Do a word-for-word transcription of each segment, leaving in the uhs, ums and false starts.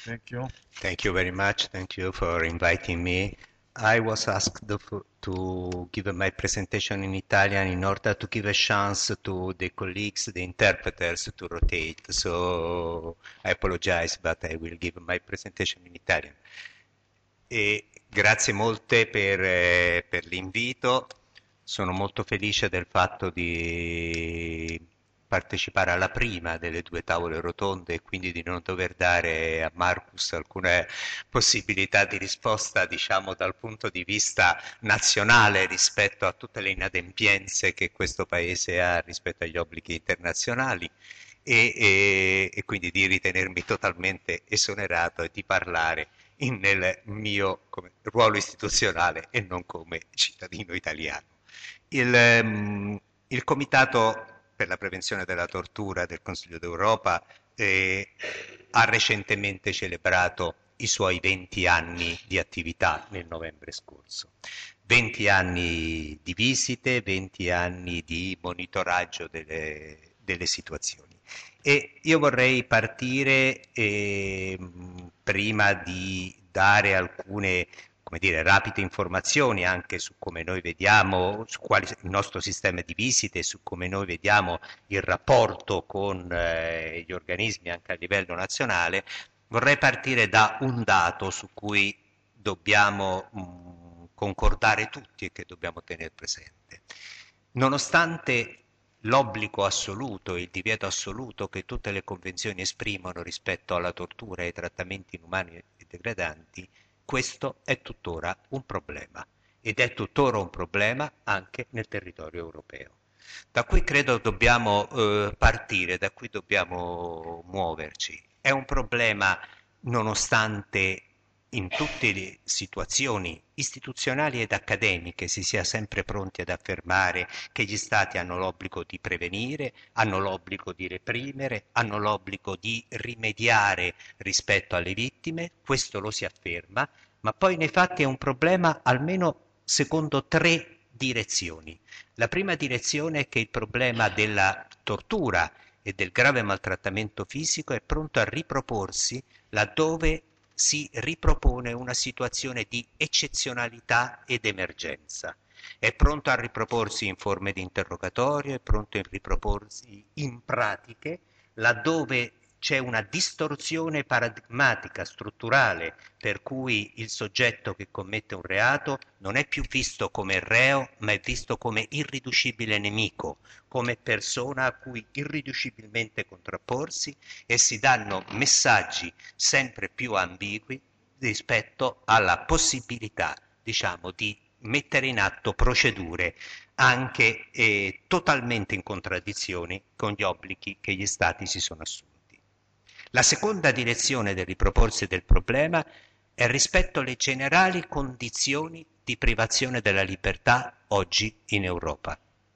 Thank you. Thank you very much. Thank you for inviting me. I was asked to, to give my presentation in Italian in order to give a chance to the colleagues, the interpreters, to rotate. So I apologize, but I will give my presentation in Italian. E grazie molte per, eh, per l'invito. Sono molto felice del fatto di partecipare alla prima delle due tavole rotonde e quindi di non dover dare a Marcus alcune possibilità di risposta, diciamo, dal punto di vista nazionale rispetto a tutte le inadempienze che questo Paese ha rispetto agli obblighi internazionali. E, e, e quindi di ritenermi totalmente esonerato e di parlare in, nel mio come, ruolo istituzionale e non come cittadino italiano. Il, ehm, il Comitato per la prevenzione della tortura del Consiglio d'Europa eh, ha recentemente celebrato i suoi venti anni di attività nel novembre scorso. venti anni di visite, venti anni di monitoraggio delle, delle situazioni. E io vorrei partire eh, prima di dare alcune come dire, rapide informazioni anche su come noi vediamo, su quale il nostro sistema di visite, su come noi vediamo il rapporto con eh, gli organismi anche a livello nazionale. Vorrei partire da un dato su cui dobbiamo mh, concordare tutti e che dobbiamo tenere presente. Nonostante l'obbligo assoluto, il divieto assoluto che tutte le convenzioni esprimono rispetto alla tortura e ai trattamenti inumani e degradanti, questo è tuttora un problema ed è tuttora un problema anche nel territorio europeo. Da qui credo dobbiamo eh, partire, da qui dobbiamo muoverci. È un problema nonostante in tutte le situazioni istituzionali ed accademiche si sia sempre pronti ad affermare che gli Stati hanno l'obbligo di prevenire, hanno l'obbligo di reprimere, hanno l'obbligo di rimediare rispetto alle vittime, questo lo si afferma, ma poi nei fatti è un problema almeno secondo tre direzioni. La prima direzione è che il problema della tortura e del grave maltrattamento fisico è pronto a riproporsi laddove si ripropone una situazione di eccezionalità ed emergenza. È pronto a riproporsi in forme di interrogatorio, è pronto a riproporsi in pratiche laddove c'è una distorsione paradigmatica, strutturale, per cui il soggetto che commette un reato non è più visto come reo, ma è visto come irriducibile nemico, come persona a cui irriducibilmente contrapporsi e si danno messaggi sempre più ambigui rispetto alla possibilità, diciamo, di mettere in atto procedure anche eh, totalmente in contraddizione con gli obblighi che gli Stati si sono assunti. La seconda direzione del riproporsi del problema è rispetto alle generali condizioni di privazione della libertà oggi in Europa,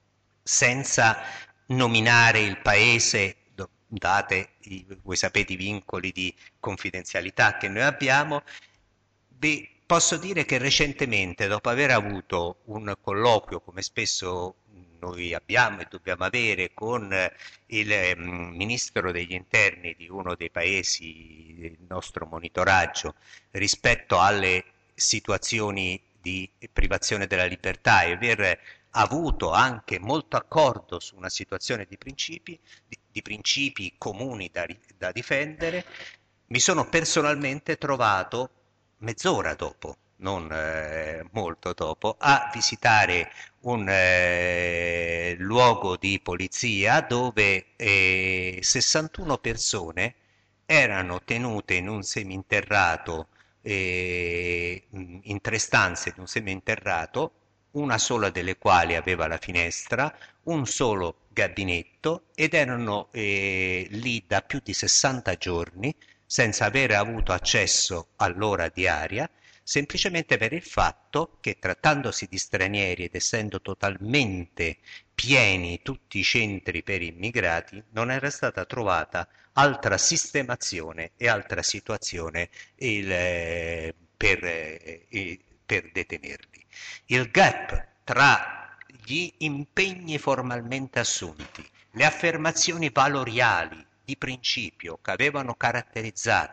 senza nominare il paese, date i, voi sapete i vincoli di confidenzialità che noi abbiamo, vi posso dire che recentemente, dopo aver avuto un colloquio, come spesso noi abbiamo e dobbiamo avere, con il mm, ministro degli interni di uno dei paesi del nostro monitoraggio rispetto alle situazioni di privazione della libertà e aver avuto anche molto accordo su una situazione di principi, di, di principi comuni da, da difendere, mi sono personalmente trovato mezz'ora dopo, non eh, molto dopo, a visitare un eh, luogo di polizia dove eh, sessantuno persone erano tenute in un seminterrato, eh, in tre stanze di un seminterrato, una sola delle quali aveva la finestra, un solo gabinetto ed erano eh, lì da più di sessanta giorni senza avere avuto accesso all'ora diaria, semplicemente per il fatto che trattandosi di stranieri ed essendo totalmente pieni tutti i centri per immigrati, non era stata trovata altra sistemazione e altra situazione il, eh, per, eh, per detenerli. Il gap tra gli impegni formalmente assunti, le affermazioni valoriali di principio che avevano caratterizzato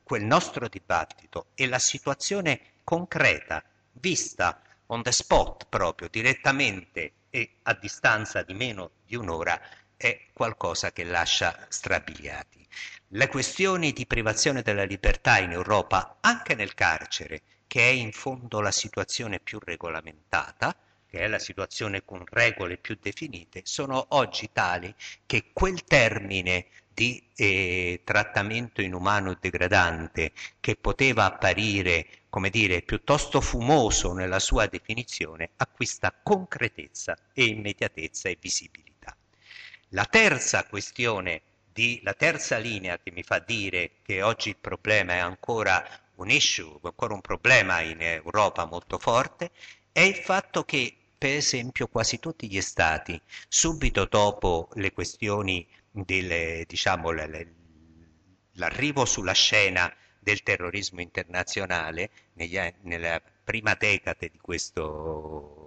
quel nostro dibattito e la situazione concreta, vista on the spot proprio, direttamente e a distanza di meno di un'ora, è qualcosa che lascia strabiliati. Le questioni di privazione della libertà in Europa, anche nel carcere, che è in fondo la situazione più regolamentata, che è la situazione con regole più definite, sono oggi tali che quel termine di eh, trattamento inumano e degradante che poteva apparire, come dire, piuttosto fumoso nella sua definizione, acquista concretezza e immediatezza e visibilità. La terza questione, di, la terza linea che mi fa dire che oggi il problema è ancora un issue, ancora un problema in Europa molto forte, è il fatto che, per esempio, quasi tutti gli stati, subito dopo le questioni del, diciamo, l'arrivo sulla scena del terrorismo internazionale, negli, nella prima decade di questo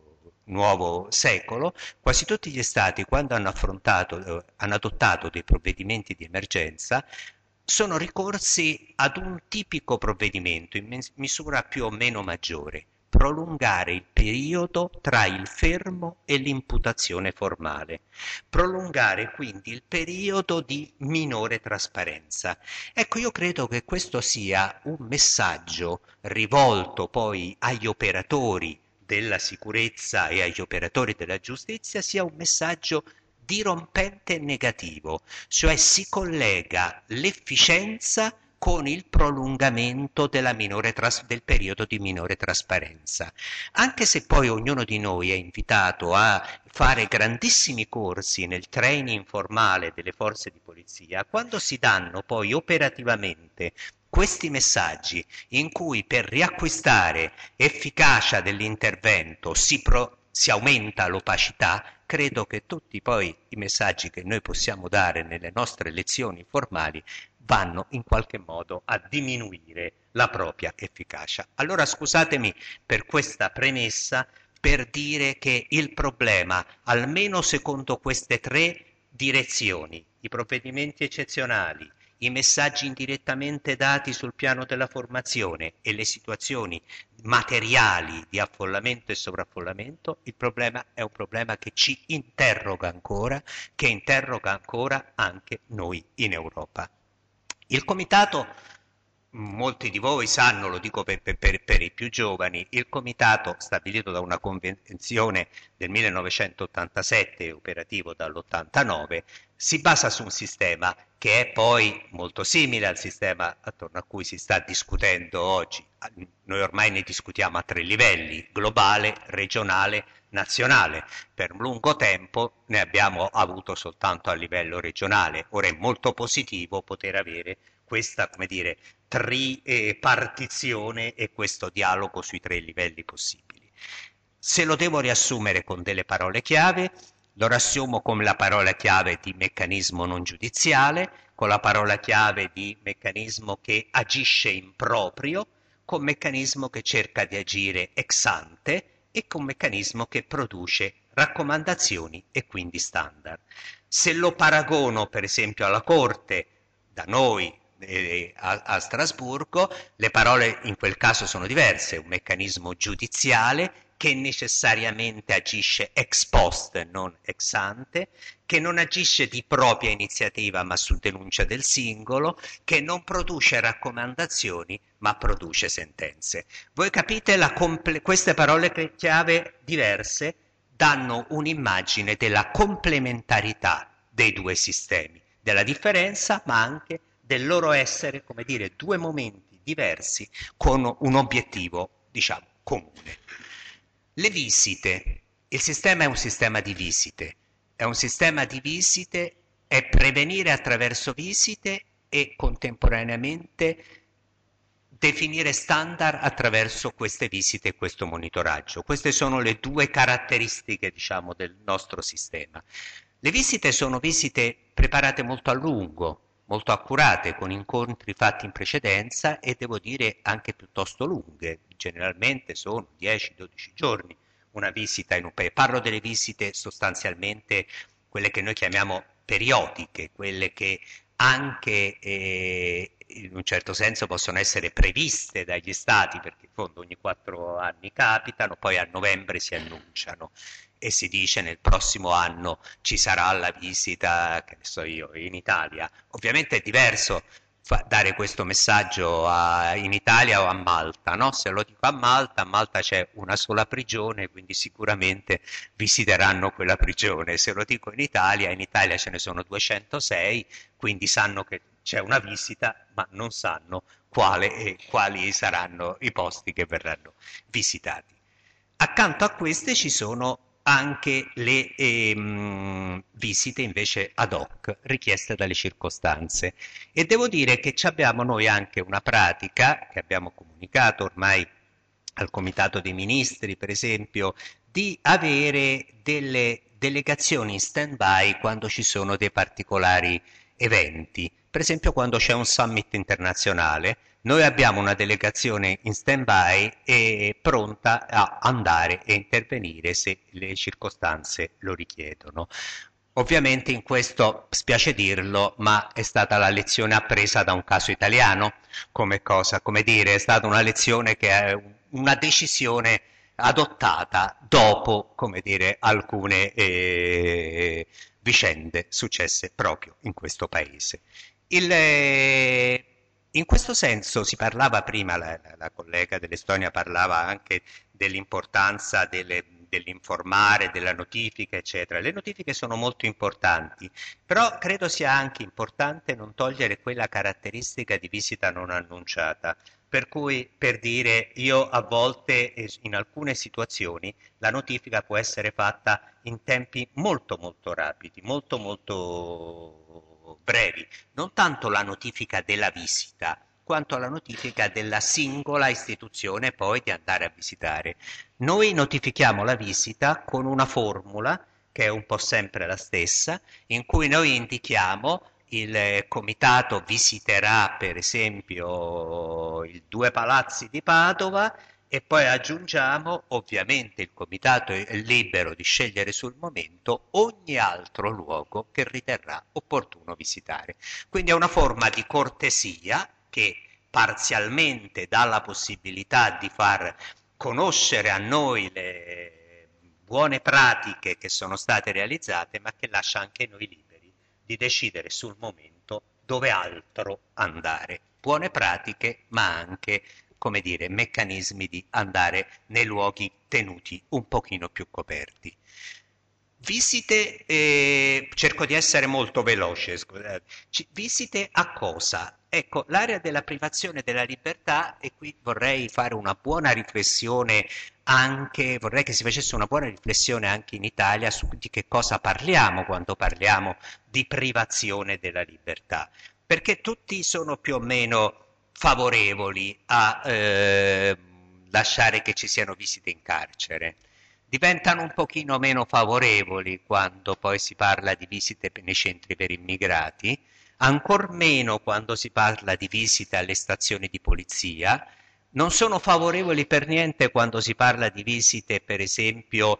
nuovo secolo, quasi tutti gli stati, quando hanno affrontato, eh, hanno adottato dei provvedimenti di emergenza, sono ricorsi ad un tipico provvedimento in misura più o meno maggiore: prolungare il periodo tra il fermo e l'imputazione formale, prolungare quindi il periodo di minore trasparenza. Ecco, io credo che questo sia un messaggio rivolto poi agli operatori della sicurezza e agli operatori della giustizia, sia un messaggio dirompente e negativo, cioè si collega l'efficienza con il prolungamento della minore tras- del periodo di minore trasparenza. Anche se poi ognuno di noi è invitato a fare grandissimi corsi nel training formale delle forze di polizia, quando si danno poi operativamente questi messaggi in cui per riacquistare efficacia dell'intervento si, pro- si aumenta l'opacità, credo che tutti poi i messaggi che noi possiamo dare nelle nostre lezioni formali vanno in qualche modo a diminuire la propria efficacia. Allora scusatemi per questa premessa, per dire che il problema, almeno secondo queste tre direzioni, i provvedimenti eccezionali, i messaggi indirettamente dati sul piano della formazione e le situazioni materiali di affollamento e sovraffollamento, il problema è un problema che ci interroga ancora, che interroga ancora anche noi in Europa. Il comitato, molti di voi sanno, lo dico per, per, per i più giovani, il comitato stabilito da una convenzione del millenovecentottantasette, operativo dall'ottantanove, si basa su un sistema che è poi molto simile al sistema attorno a cui si sta discutendo oggi. Noi ormai ne discutiamo a tre livelli: globale, regionale, nazionale. Per lungo tempo ne abbiamo avuto soltanto a livello regionale. Ora è molto positivo poter avere questa, come dire, tripartizione e questo dialogo sui tre livelli possibili. Se lo devo riassumere con delle parole chiave, lo riassumo come la parola chiave di meccanismo non giudiziale, con la parola chiave di meccanismo che agisce in proprio, con meccanismo che cerca di agire ex ante e con meccanismo che produce raccomandazioni e quindi standard. Se lo paragono per esempio alla Corte, da noi eh, a, a Strasburgo, le parole in quel caso sono diverse: un meccanismo giudiziale che necessariamente agisce ex post, non ex ante, che non agisce di propria iniziativa ma su denuncia del singolo, che non produce raccomandazioni ma produce sentenze. Voi capite, la comple- queste parole chiave diverse danno un'immagine della complementarità dei due sistemi, della differenza ma anche del loro essere, come dire, due momenti diversi con un obiettivo, diciamo, comune. Le visite. Il sistema è un sistema di visite. È un sistema di visite, è prevenire attraverso visite e contemporaneamente definire standard attraverso queste visite e questo monitoraggio. Queste sono le due caratteristiche, diciamo, del nostro sistema. Le visite sono visite preparate molto a lungo, molto accurate, con incontri fatti in precedenza e devo dire anche piuttosto lunghe. Generalmente sono dieci dodici giorni una visita in un paese. Parlo delle visite sostanzialmente quelle che noi chiamiamo periodiche, quelle che anche eh, in un certo senso possono essere previste dagli stati, perché in fondo ogni quattro anni capitano, poi a novembre si annunciano e si dice nel prossimo anno ci sarà la visita, che ne so io, in Italia. Ovviamente è diverso fa- dare questo messaggio a- in Italia o a Malta, no? Se lo dico a Malta, a Malta c'è una sola prigione, quindi sicuramente visiteranno quella prigione. Se lo dico in Italia, in Italia ce ne sono duecentosei, quindi sanno che c'è una visita, ma non sanno quale e quali saranno i posti che verranno visitati. Accanto a queste ci sono anche le ehm, visite invece ad hoc richieste dalle circostanze e devo dire che ci abbiamo noi anche una pratica che abbiamo comunicato ormai al Comitato dei Ministri, per esempio, di avere delle delegazioni in stand-by quando ci sono dei particolari eventi. Per esempio, quando c'è un summit internazionale, noi abbiamo una delegazione in stand-by e pronta a andare e intervenire se le circostanze lo richiedono. Ovviamente in questo spiace dirlo, ma è stata la lezione appresa da un caso italiano, come cosa, come dire, è stata una lezione che è una decisione adottata dopo, come dire, alcune eh, vicende successe proprio in questo paese. Il, eh, in questo senso si parlava prima, la, la, la collega dell'Estonia parlava anche dell'importanza delle, dell'informare, della notifica, eccetera. Le notifiche sono molto importanti, però credo sia anche importante non togliere quella caratteristica di visita non annunciata. Per cui, per dire, io a volte, in alcune situazioni, la notifica può essere fatta in tempi molto molto rapidi, molto molto brevi. Non tanto la notifica della visita, quanto la notifica della singola istituzione poi di andare a visitare. Noi notifichiamo la visita con una formula che è un po' sempre la stessa, in cui noi indichiamo il comitato visiterà per esempio i due palazzi di Padova e poi aggiungiamo, ovviamente il comitato è libero di scegliere sul momento ogni altro luogo che riterrà opportuno visitare. Quindi è una forma di cortesia che parzialmente dà la possibilità di far conoscere a noi le buone pratiche che sono state realizzate, ma che lascia anche noi liberi di decidere sul momento dove altro andare. Buone pratiche, ma anche, come dire, meccanismi di andare nei luoghi tenuti un pochino più coperti. Visite, eh, cerco di essere molto veloce, scusate. Visite a cosa? Ecco, l'area della privazione della libertà, e qui vorrei fare una buona riflessione anche, vorrei che si facesse una buona riflessione anche in Italia su di che cosa parliamo quando parliamo di privazione della libertà, perché tutti sono più o meno favorevoli a eh, lasciare che ci siano visite in carcere. Diventano un pochino meno favorevoli quando poi si parla di visite nei centri per immigrati, ancor meno quando si parla di visite alle stazioni di polizia, non sono favorevoli per niente quando si parla di visite, per esempio,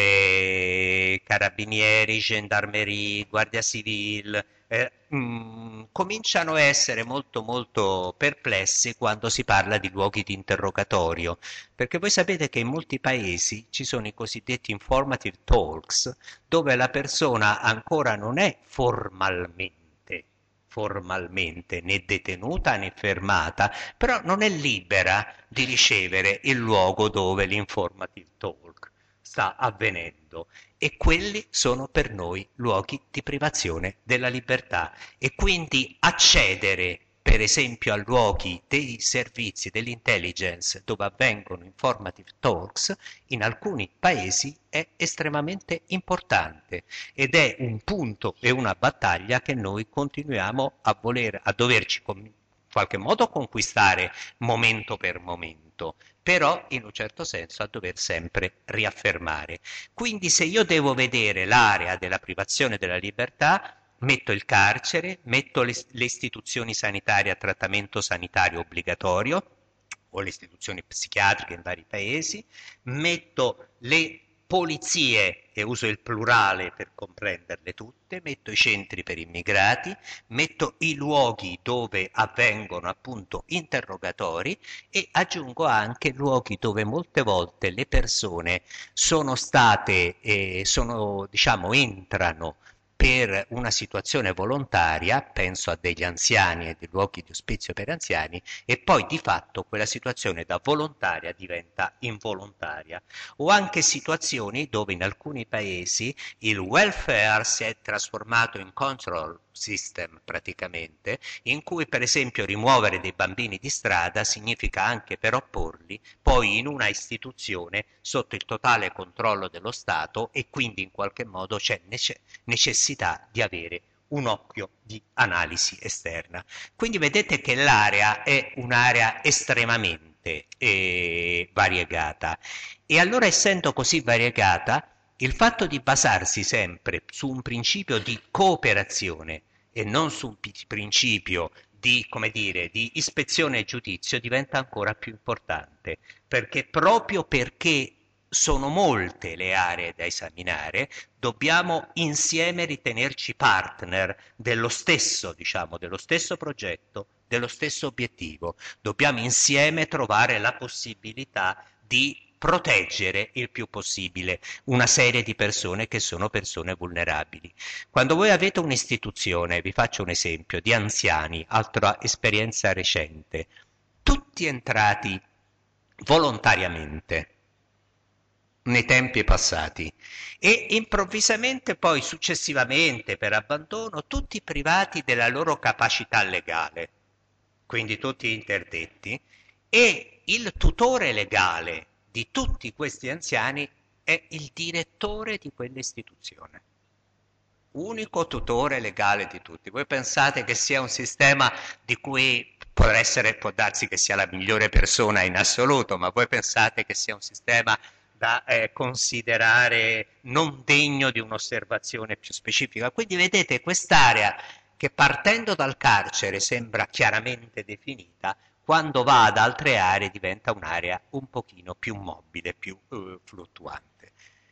eh, carabinieri, gendarmerie, guardia civile, eh, mh, cominciano a essere molto molto perplessi quando si parla di luoghi di interrogatorio, perché voi sapete che in molti paesi ci sono i cosiddetti informative talks, dove la persona ancora non è formalmente formalmente né detenuta né fermata, però non è libera di ricevere il luogo dove l'informative talk sta avvenendo e quelli sono per noi luoghi di privazione della libertà e quindi accedere per esempio a luoghi dei servizi dell'intelligence dove avvengono informative talks in alcuni paesi è estremamente importante ed è un punto e una battaglia che noi continuiamo a voler, a doverci in qualche modo conquistare momento per momento, però in un certo senso a dover sempre riaffermare. Quindi se io devo vedere l'area della privazione della libertà, metto il carcere, metto le, le istituzioni sanitarie a trattamento sanitario obbligatorio o le istituzioni psichiatriche in vari paesi, metto le polizie, e uso il plurale per comprenderle tutte, metto i centri per immigrati, metto i luoghi dove avvengono appunto interrogatori e aggiungo anche luoghi dove molte volte le persone sono state, eh, sono, diciamo, entrano per una situazione volontaria, penso a degli anziani e dei luoghi di ospizio per anziani, e poi di fatto quella situazione da volontaria diventa involontaria. O anche situazioni dove in alcuni paesi il welfare si è trasformato in control system praticamente, in cui per esempio rimuovere dei bambini di strada significa anche però porli poi in una istituzione sotto il totale controllo dello Stato e quindi in qualche modo c'è necessità di avere un occhio di analisi esterna. Quindi vedete che l'area è un'area estremamente eh, variegata e allora essendo così variegata il fatto di basarsi sempre su un principio di cooperazione e non su un principio di, come dire, di ispezione e giudizio diventa ancora più importante, perché proprio perché sono molte le aree da esaminare, dobbiamo insieme ritenerci partner dello stesso, diciamo, dello stesso progetto, dello stesso obiettivo. Dobbiamo insieme trovare la possibilità di proteggere il più possibile una serie di persone che sono persone vulnerabili. Quando voi avete un'istituzione, vi faccio un esempio, di anziani, altra esperienza recente, tutti entrati volontariamente nei tempi passati e improvvisamente poi successivamente per abbandono tutti privati della loro capacità legale, quindi tutti interdetti, e il tutore legale di tutti questi anziani è il direttore di quell'istituzione, unico tutore legale di tutti. Voi pensate che sia un sistema di cui può essere, può darsi che sia la migliore persona in assoluto, ma voi pensate che sia un sistema da eh, considerare non degno di un'osservazione più specifica? Quindi vedete quest'area che partendo dal carcere sembra chiaramente definita, quando va ad altre aree diventa un'area un pochino più mobile, più eh, fluttuante.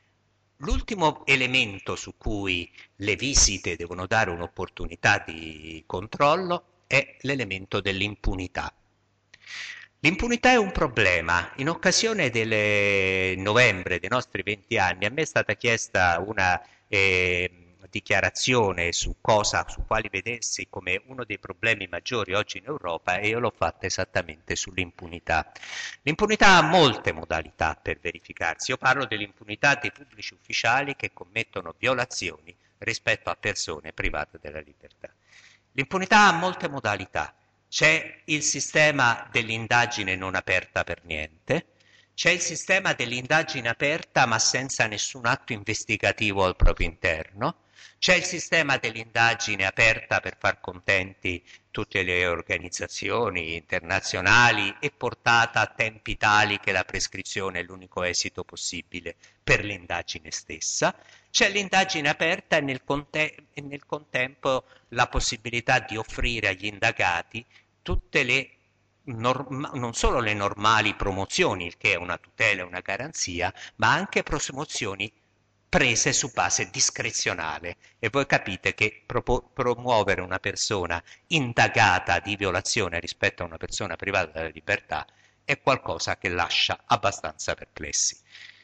L'ultimo elemento su cui le visite devono dare un'opportunità di controllo è l'elemento dell'impunità. L'impunità è un problema. In occasione del novembre dei nostri venti anni a me è stata chiesta una eh, dichiarazione su cosa, su quali vedessi come uno dei problemi maggiori oggi in Europa e io l'ho fatta esattamente sull'impunità. L'impunità ha molte modalità per verificarsi. Io parlo dell'impunità dei pubblici ufficiali che commettono violazioni rispetto a persone private della libertà. L'impunità ha molte modalità. C'è il sistema dell'indagine non aperta per niente, c'è il sistema dell'indagine aperta ma senza nessun atto investigativo al proprio interno, c'è il sistema dell'indagine aperta per far contenti tutte le organizzazioni internazionali e portata a tempi tali che la prescrizione è l'unico esito possibile per l'indagine stessa. C'è l'indagine aperta e nel, conte- e nel contempo la possibilità di offrire agli indagati tutte le norma- non solo le normali promozioni, il che è una tutela e una garanzia, ma anche promozioni prese su base discrezionale. E voi capite che propo- promuovere una persona indagata di violazione rispetto a una persona privata della libertà è qualcosa che lascia abbastanza perplessi.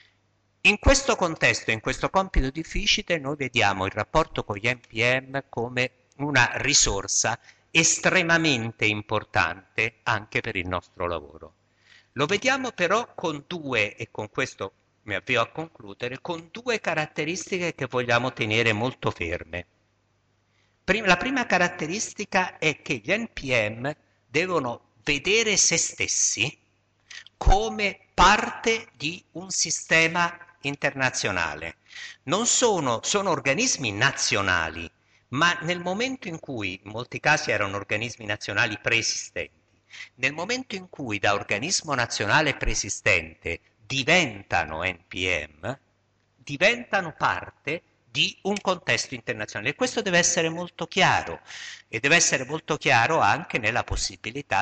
In questo contesto, in questo compito difficile, noi vediamo il rapporto con gli N P M come una risorsa estremamente importante anche per il nostro lavoro. Lo vediamo però con due, e con questo mi avvio a concludere, con due caratteristiche che vogliamo tenere molto ferme. La prima caratteristica è che gli N P M devono vedere se stessi come parte di un sistema internazionale. Non sono, sono organismi nazionali, ma nel momento in cui, in molti casi erano organismi nazionali preesistenti, nel momento in cui da organismo nazionale preesistente diventano N P M, diventano parte di un contesto internazionale. E questo deve essere molto chiaro e deve essere molto chiaro anche nella possibilità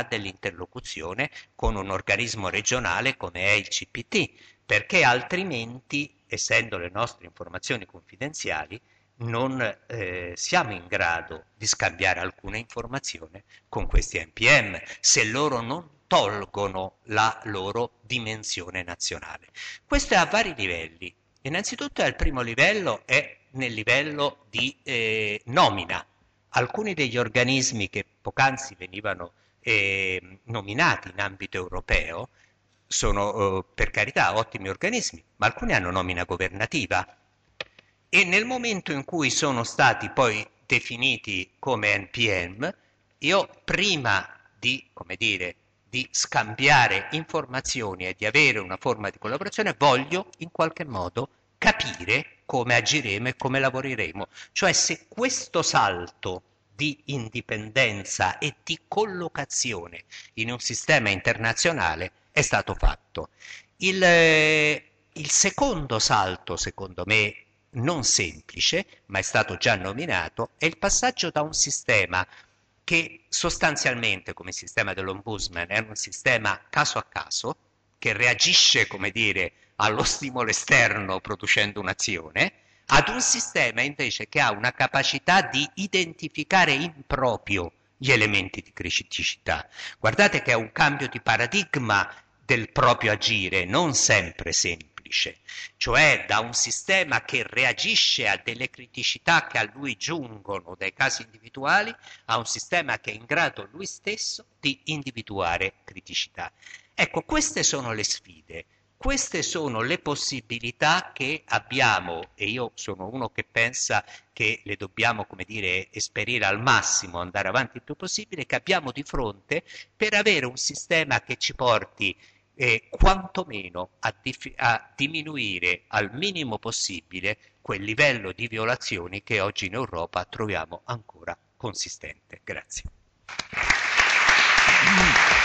dell'interlocuzione con un organismo regionale come è il C P T, perché altrimenti essendo le nostre informazioni confidenziali, non eh, siamo in grado di scambiare alcuna informazione con questi N P M se loro non tolgono la loro dimensione nazionale. Questo è a vari livelli. Innanzitutto al primo livello è nel livello di eh, nomina. Alcuni degli organismi che poc'anzi venivano eh, nominati in ambito europeo sono, eh, per carità, ottimi organismi, ma alcuni hanno nomina governativa. E nel momento in cui sono stati poi definiti come N P M, io prima di, come dire, di scambiare informazioni e di avere una forma di collaborazione, voglio in qualche modo capire come agiremo e come lavoreremo. Cioè se questo salto di indipendenza e di collocazione in un sistema internazionale è stato fatto. Il, il secondo salto, secondo me, non semplice, ma è stato già nominato, è il passaggio da un sistema che sostanzialmente, come il sistema dell'Ombudsman, è un sistema caso a caso, che reagisce, come dire, allo stimolo esterno producendo un'azione, ad un sistema invece che ha una capacità di identificare in proprio gli elementi di criticità. Guardate che è un cambio di paradigma del proprio agire, non sempre semplice, cioè da un sistema che reagisce a delle criticità che a lui giungono dai casi individuali a un sistema che è in grado lui stesso di individuare criticità. Ecco, queste sono le sfide. Queste sono le possibilità che abbiamo, e io sono uno che pensa che le dobbiamo, come dire, esperire al massimo, andare avanti il più possibile, che abbiamo di fronte per avere un sistema che ci porti eh, quantomeno a, a diminuire al minimo possibile quel livello di violazioni che oggi in Europa troviamo ancora consistente. Grazie.